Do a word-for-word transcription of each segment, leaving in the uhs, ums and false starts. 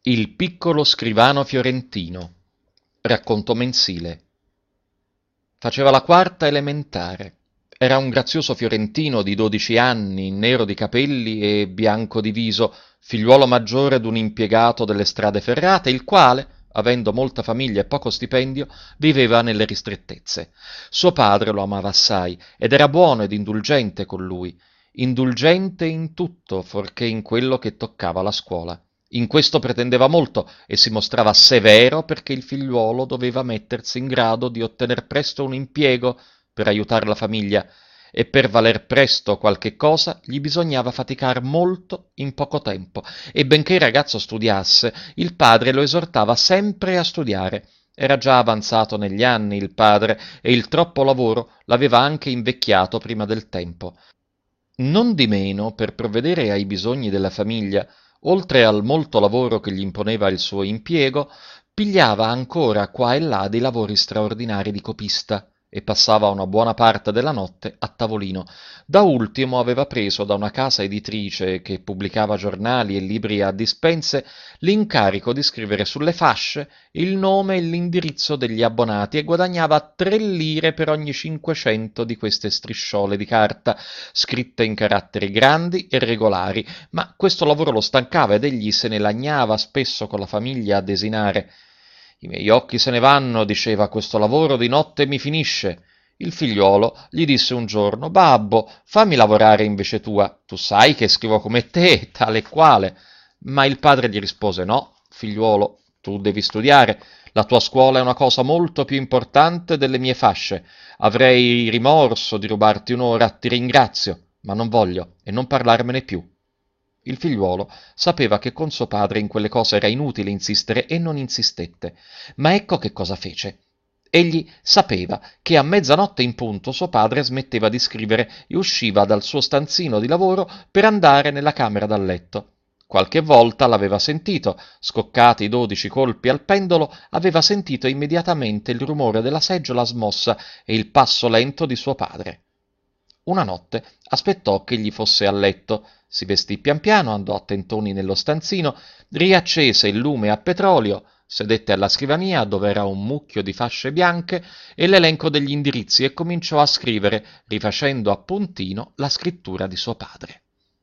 Il piccolo scrivano fiorentino. Racconto mensile. Faceva la quarta elementare. Era un grazioso fiorentino di dodici anni, nero di capelli e bianco di viso, figliuolo maggiore d'un impiegato delle strade ferrate, il quale, avendo molta famiglia e poco stipendio, viveva nelle ristrettezze. Suo padre lo amava assai ed era buono ed indulgente con lui, indulgente in tutto, forché in quello che toccava la scuola. In questo pretendeva molto e si mostrava severo perché il figliuolo doveva mettersi in grado di ottener presto un impiego per aiutar la famiglia e per valer presto qualche cosa gli bisognava faticar molto in poco tempo e benché il ragazzo studiasse, il padre lo esortava sempre a studiare. Era già avanzato negli anni il padre e il troppo lavoro l'aveva anche invecchiato prima del tempo. Non di meno, per provvedere ai bisogni della famiglia, oltre al molto lavoro che gli imponeva il suo impiego, pigliava ancora qua e là dei lavori straordinari di copista e passava una buona parte della notte a tavolino. Da ultimo aveva preso da una casa editrice che pubblicava giornali e libri a dispense l'incarico di scrivere sulle fasce il nome e l'indirizzo degli abbonati e guadagnava tre lire per ogni cinquecento di queste strisciole di carta, scritte in caratteri grandi e regolari, ma questo lavoro lo stancava ed egli se ne lagnava spesso con la famiglia a desinare. I miei occhi se ne vanno, diceva, questo lavoro di notte mi finisce. Il figliuolo gli disse un giorno: Babbo, fammi lavorare invece tua, tu sai che scrivo come te, tale e quale. Ma il padre gli rispose: No, figliuolo, tu devi studiare. La tua scuola è una cosa molto più importante delle mie fasce. Avrei rimorso di rubarti un'ora, ti ringrazio, ma non voglio e non parlarmene più. Il figliuolo sapeva che con suo padre in quelle cose era inutile insistere e non insistette. Ma ecco che cosa fece. Egli sapeva che a mezzanotte in punto suo padre smetteva di scrivere e usciva dal suo stanzino di lavoro per andare nella camera da letto. Qualche volta l'aveva sentito, scoccati dodici colpi al pendolo, aveva sentito immediatamente il rumore della seggiola smossa e il passo lento di suo padre. Una notte aspettò che egli fosse a letto, si vestì pian piano, andò a tentoni nello stanzino, riaccese il lume a petrolio, sedette alla scrivania dove era un mucchio di fasce bianche e l'elenco degli indirizzi e cominciò a scrivere, rifacendo a puntino la scrittura di suo padre.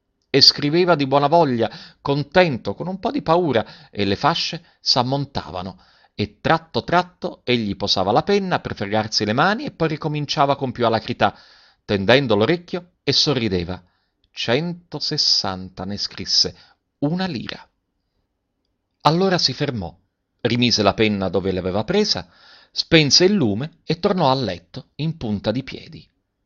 E scriveva di buona voglia, contento, con un po' di paura, e le fasce s'ammontavano. E tratto tratto egli posava la penna per fregarsi le mani e poi ricominciava con più alacrità, tendendo l'orecchio e sorrideva. Centosessanta ne scrisse, una lira. Allora si fermò, rimise la penna dove l'aveva presa, spense il lume e tornò a letto in punta di piedi.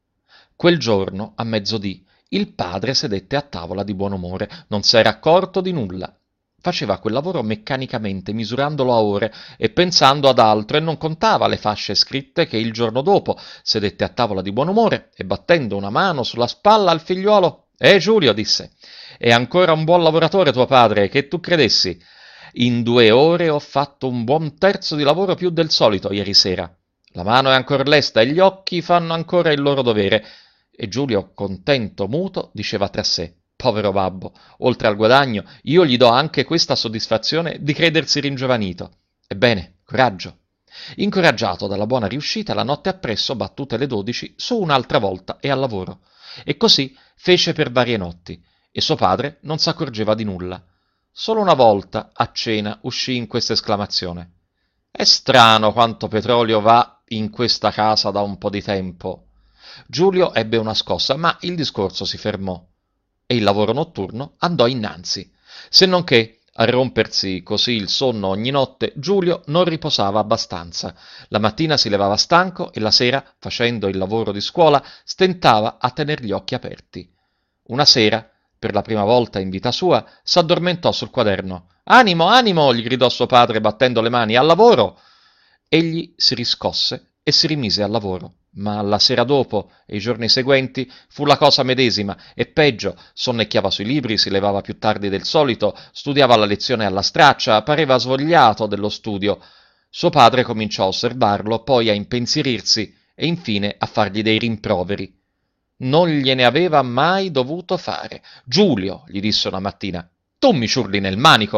Quel giorno, a mezzodì, il padre sedette a tavola di buon umore, non s'era accorto di nulla. Faceva quel lavoro meccanicamente, misurandolo a ore e pensando ad altro, e non contava le fasce scritte che il giorno dopo sedette a tavola di buon umore e battendo una mano sulla spalla al figliuolo: «Eh, Giulio», disse, «è ancora un buon lavoratore tuo padre, che tu credessi. In due ore ho fatto un buon terzo di lavoro più del solito ieri sera. La mano è ancora lesta e gli occhi fanno ancora il loro dovere». E Giulio, contento, muto, diceva tra sé: «Povero babbo, oltre al guadagno, io gli do anche questa soddisfazione di credersi ringiovanito. Ebbene, coraggio». Incoraggiato dalla buona riuscita, la notte appresso, battute le dodici, su un'altra volta e al lavoro. E così fece per varie notti, e suo padre non s'accorgeva di nulla. Solo una volta, a cena, uscì in questa esclamazione: «È strano quanto petrolio va in questa casa da un po' di tempo». Giulio ebbe una scossa, ma il discorso si fermò e il lavoro notturno andò innanzi, se non che, a rompersi così il sonno ogni notte, Giulio non riposava abbastanza. La mattina si levava stanco e la sera, facendo il lavoro di scuola, stentava a tener gli occhi aperti. Una sera, per la prima volta in vita sua, s'addormentò sul quaderno. «Animo, animo!» gli gridò suo padre battendo le mani. «Al lavoro!» Egli si riscosse e si rimise al lavoro. Ma la sera dopo e i giorni seguenti fu la cosa medesima e peggio: sonnecchiava sui libri, si levava più tardi del solito, studiava la lezione alla straccia, pareva svogliato dello studio. Suo padre cominciò a osservarlo, poi a impensierirsi e infine a fargli dei rimproveri. Non gliene aveva mai dovuto fare. «Giulio», gli disse una mattina, «tu mi ciurli nel manico,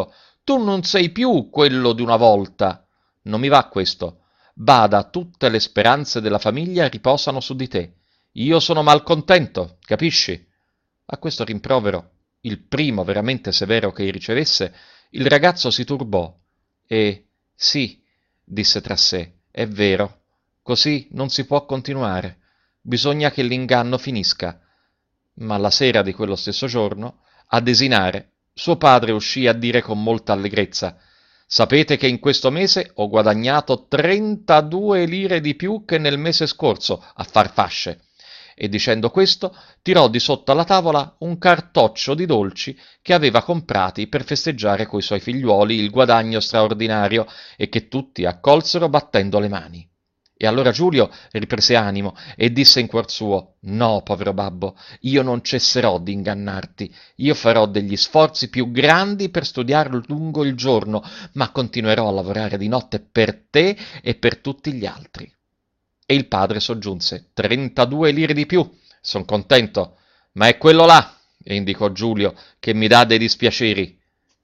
Tu non sei più quello di una volta. Non mi va questo. Bada, tutte le speranze della famiglia riposano su di te. Io sono malcontento, capisci? A questo rimprovero, il primo veramente severo che ricevesse, il ragazzo si turbò e sì, disse tra sé, è vero, così non si può continuare. Bisogna che l'inganno finisca. Ma la sera di quello stesso giorno, a desinare, suo padre uscì a dire con molta allegrezza: Sapete che in questo mese ho guadagnato trentadue lire di più che nel mese scorso a far fasce. E dicendo questo, tirò di sotto alla tavola un cartoccio di dolci che aveva comprati per festeggiare coi suoi figliuoli il guadagno straordinario e che tutti accolsero battendo le mani. E allora Giulio riprese animo e disse in cuor suo: No, povero babbo, io non cesserò di ingannarti. Io farò degli sforzi più grandi per studiare lungo il giorno, ma continuerò a lavorare di notte per te e per tutti gli altri. E il padre soggiunse: Trentadue lire di più, son contento, ma è quello là, e indicò Giulio, che mi dà dei dispiaceri.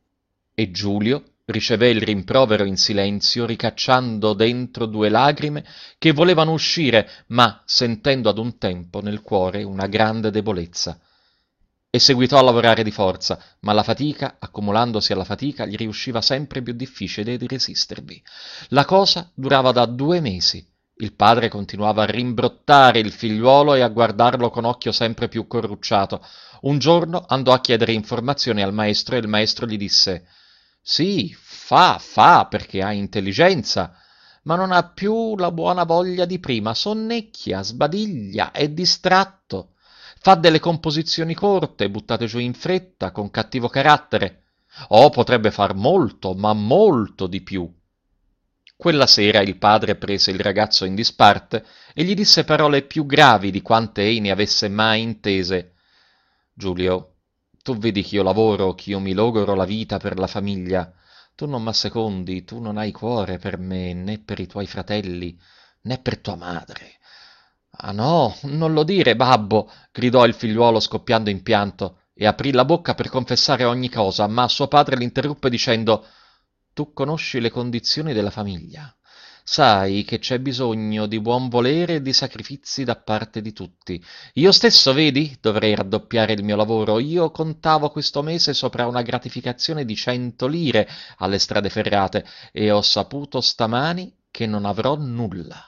E Giulio ricevé il rimprovero in silenzio, ricacciando dentro due lagrime che volevano uscire, ma sentendo ad un tempo nel cuore una grande debolezza. E seguitò a lavorare di forza, ma la fatica, accumulandosi alla fatica, gli riusciva sempre più difficile di resistervi. La cosa durava da due mesi. Il padre continuava a rimbrottare il figliuolo e a guardarlo con occhio sempre più corrucciato. Un giorno andò a chiedere informazioni al maestro e il maestro gli disse: Sì, fa, fa, perché ha intelligenza, ma non ha più la buona voglia di prima, sonnecchia, sbadiglia, è distratto. Fa delle composizioni corte, buttate giù in fretta, con cattivo carattere. Oh, potrebbe far molto, ma molto di più. Quella sera il padre prese il ragazzo in disparte e gli disse parole più gravi di quante ei ne avesse mai intese. Giulio, tu vedi che io lavoro, che io mi logoro la vita per la famiglia. Tu non m'assecondi, tu non hai cuore per me, né per i tuoi fratelli, né per tua madre. Ah no, non lo dire, babbo, gridò il figliuolo scoppiando in pianto, e aprì la bocca per confessare ogni cosa, ma suo padre l'interruppe dicendo: Tu conosci le condizioni della famiglia. Sai che c'è bisogno di buon volere e di sacrifizi da parte di tutti. Io stesso, vedi, dovrei raddoppiare il mio lavoro. Io contavo questo mese sopra una gratificazione di cento lire alle strade ferrate e ho saputo stamani che non avrò nulla.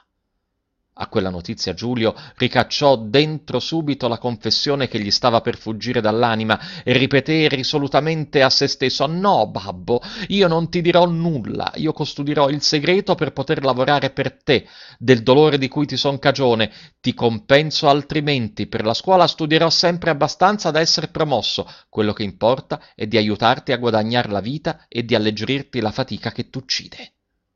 A quella notizia Giulio ricacciò dentro subito la confessione che gli stava per fuggire dall'anima e ripeté risolutamente a se stesso: No, babbo, io non ti dirò nulla, io custodirò il segreto per poter lavorare per te, del dolore di cui ti son cagione, ti compenso altrimenti, per la scuola studierò sempre abbastanza da essere promosso, quello che importa è di aiutarti a guadagnar la vita e di alleggerirti la fatica che t'uccide.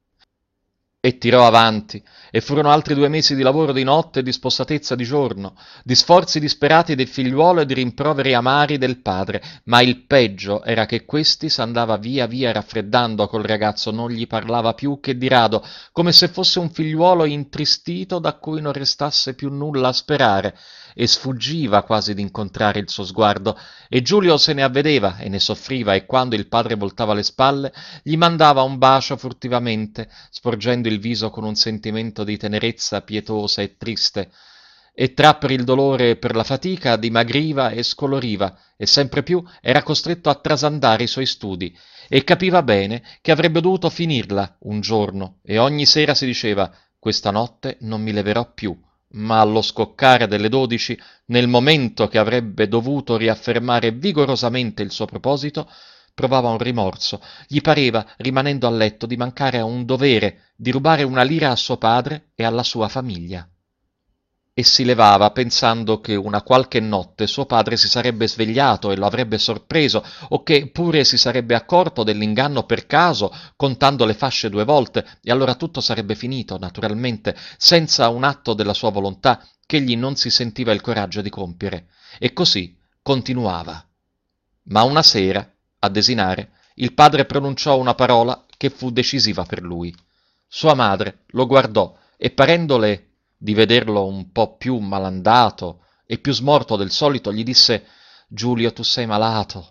E tirò avanti, e furono altri due mesi di lavoro di notte e di spossatezza di giorno, di sforzi disperati del figliuolo e di rimproveri amari del padre, ma il peggio era che questi s'andava via via raffreddando col ragazzo, non gli parlava più che di rado, come se fosse un figliuolo intristito da cui non restasse più nulla a sperare, e sfuggiva quasi d'incontrare il suo sguardo, e Giulio se ne avvedeva e ne soffriva, e quando il padre voltava le spalle gli mandava un bacio furtivamente, sporgendo il viso con un sentimento di tenerezza pietosa e triste, e tra per il dolore e per la fatica dimagriva e scoloriva, e sempre più era costretto a trasandare i suoi studi, e capiva bene che avrebbe dovuto finirla un giorno, e ogni sera si diceva: questa notte non mi leverò più, ma allo scoccare delle dodici, nel momento che avrebbe dovuto riaffermare vigorosamente il suo proposito, provava un rimorso. Gli pareva, rimanendo a letto, di mancare a un dovere, di rubare una lira a suo padre e alla sua famiglia. E si levava pensando che una qualche notte suo padre si sarebbe svegliato e lo avrebbe sorpreso, o che pure si sarebbe accorto dell'inganno per caso, contando le fasce due volte, e allora tutto sarebbe finito, naturalmente, senza un atto della sua volontà che egli non si sentiva il coraggio di compiere. E così continuava. Ma una sera, a desinare, il padre pronunciò una parola che fu decisiva per lui. Sua madre lo guardò e, parendole di vederlo un po' più malandato e più smorto del solito, gli disse: Giulio, tu sei malato.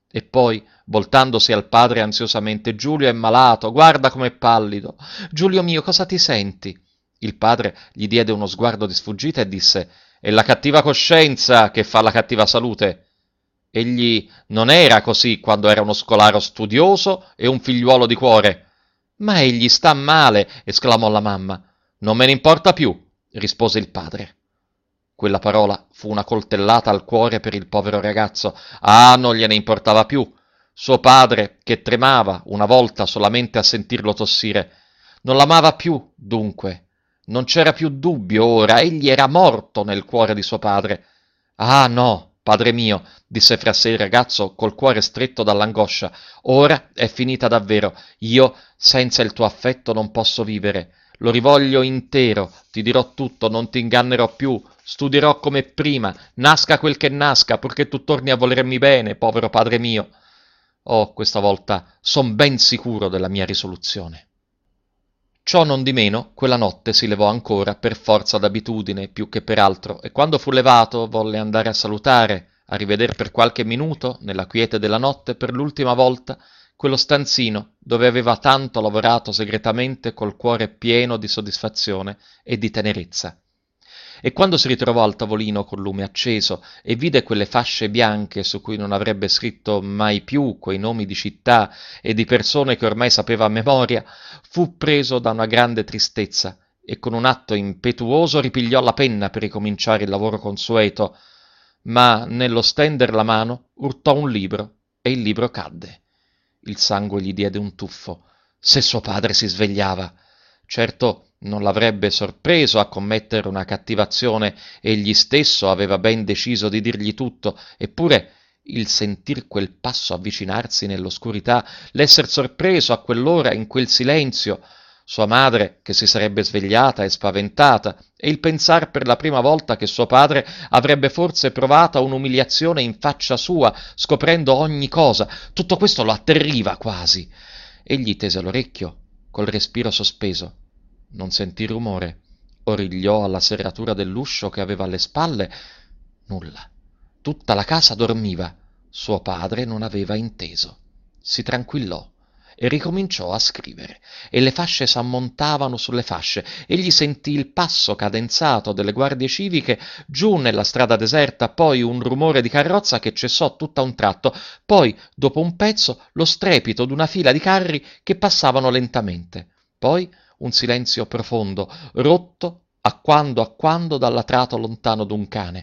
E poi, voltandosi al padre ansiosamente, Giulio è malato, guarda com'è pallido. Giulio mio, cosa ti senti? Il padre gli diede uno sguardo di sfuggita e disse: È la cattiva coscienza che fa la cattiva salute. Egli non era così quando era uno scolaro studioso e un figliuolo di cuore. Ma egli sta male, esclamò la mamma. Non me ne importa più, rispose il padre. Quella parola fu una coltellata al cuore per il povero ragazzo. Ah, non gliene importava più. Suo padre, che tremava una volta solamente a sentirlo tossire, non l'amava più, dunque. Non c'era più dubbio ora, egli era morto nel cuore di suo padre. Ah, no, padre mio, disse fra sé il ragazzo col cuore stretto dall'angoscia. Ora è finita davvero. Io senza il tuo affetto non posso vivere. Lo rivoglio intero, ti dirò tutto, non ti ingannerò più, studierò come prima, nasca quel che nasca, purché tu torni a volermi bene, povero padre mio. Oh, questa volta son ben sicuro della mia risoluzione. Ciò non di meno, quella notte si levò ancora, per forza d'abitudine, più che per altro, e quando fu levato volle andare a salutare, a riveder per qualche minuto, nella quiete della notte, per l'ultima volta, quello stanzino dove aveva tanto lavorato segretamente col cuore pieno di soddisfazione e di tenerezza. E quando si ritrovò al tavolino col lume acceso e vide quelle fasce bianche su cui non avrebbe scritto mai più quei nomi di città e di persone che ormai sapeva a memoria, fu preso da una grande tristezza e con un atto impetuoso ripigliò la penna per ricominciare il lavoro consueto, ma nello stender la mano urtò un libro e il libro cadde. Il sangue gli diede un tuffo. Se suo padre si svegliava! Certo, non l'avrebbe sorpreso a commettere una cattivazione, egli stesso aveva ben deciso di dirgli tutto, eppure il sentir quel passo avvicinarsi nell'oscurità, l'esser sorpreso a quell'ora in quel silenzio, sua madre che si sarebbe svegliata e spaventata, e il pensar per la prima volta che suo padre avrebbe forse provata un'umiliazione in faccia sua, scoprendo ogni cosa, tutto questo lo atterriva quasi. Egli tese l'orecchio, col respiro sospeso. Non sentì rumore, origliò alla serratura dell'uscio che aveva alle spalle. Nulla. Tutta la casa dormiva. Suo padre non aveva inteso. Si tranquillò e ricominciò a scrivere, e le fasce s'ammontavano sulle fasce. Egli sentì il passo cadenzato delle guardie civiche giù nella strada deserta, poi un rumore di carrozza che cessò tutt'a un tratto, poi, dopo un pezzo, lo strepito d'una fila di carri che passavano lentamente. Poi un silenzio profondo, rotto a quando a quando dal latrato lontano d'un cane.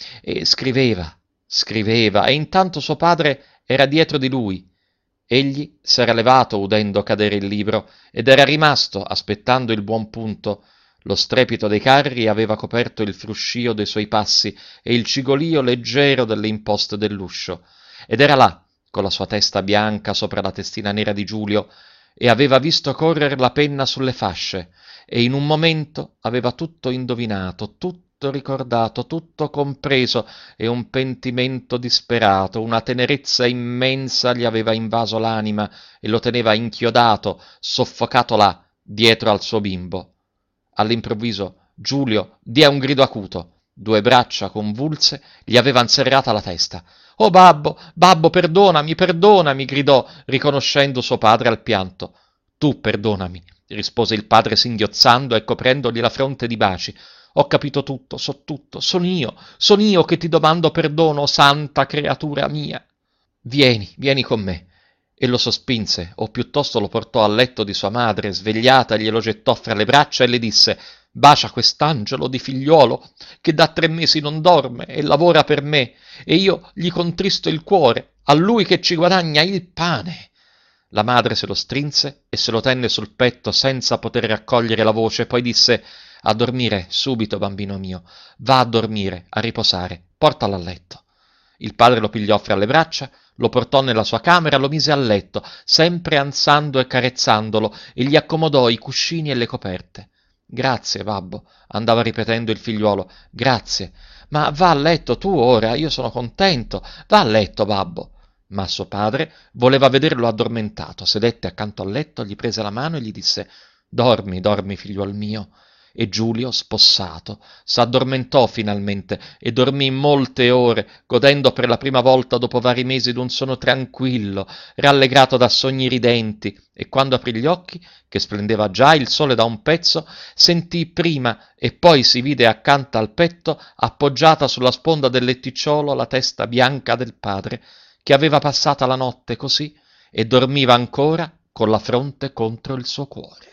E scriveva, scriveva, e intanto suo padre era dietro di lui. Egli s'era levato udendo cadere il libro ed era rimasto aspettando il buon punto. Lo strepito dei carri aveva coperto il fruscio dei suoi passi e il cigolio leggero delle imposte dell'uscio. Ed era là, con la sua testa bianca sopra la testina nera di Giulio, e aveva visto correre la penna sulle fasce, e in un momento aveva tutto indovinato, tutto ricordato, tutto compreso, e un pentimento disperato, una tenerezza immensa gli aveva invaso l'anima e lo teneva inchiodato, soffocato là, dietro al suo bimbo. All'improvviso Giulio diè un grido acuto. Due braccia convulse gli avevan serrata la testa. «Oh babbo, babbo, perdonami, perdonami!» gridò, riconoscendo suo padre al pianto. «Tu perdonami», rispose il padre singhiozzando e coprendogli la fronte di baci. «Ho capito tutto, so tutto, son io, son io che ti domando perdono, santa creatura mia!» «Vieni, vieni con me!» E lo sospinse, o piuttosto lo portò al letto di sua madre, svegliata, glielo gettò fra le braccia e le disse: «Bacia quest'angelo di figliuolo che da tre mesi non dorme e lavora per me, e io gli contristo il cuore, a lui che ci guadagna il pane!» La madre se lo strinse e se lo tenne sul petto senza poter raccogliere la voce, poi disse: «A dormire subito, bambino mio, va a dormire, a riposare, portalo a letto». Il padre lo pigliò fra le braccia, lo portò nella sua camera, lo mise a letto, sempre ansando e carezzandolo, e gli accomodò i cuscini e le coperte. «Grazie, babbo», andava ripetendo il figliuolo, «grazie, ma va a letto tu ora, io sono contento, va a letto, babbo». Ma suo padre voleva vederlo addormentato, sedette accanto al letto, gli prese la mano e gli disse: «Dormi, dormi, figliuol mio». e Giulio, spossato, s'addormentò finalmente e dormì molte ore, godendo per la prima volta dopo vari mesi d'un sonno tranquillo, rallegrato da sogni ridenti, e quando aprì gli occhi, che splendeva già il sole da un pezzo, sentì prima e poi si vide accanto al petto, appoggiata sulla sponda del letticciolo, la testa bianca del padre, che aveva passata la notte così e dormiva ancora con la fronte contro il suo cuore.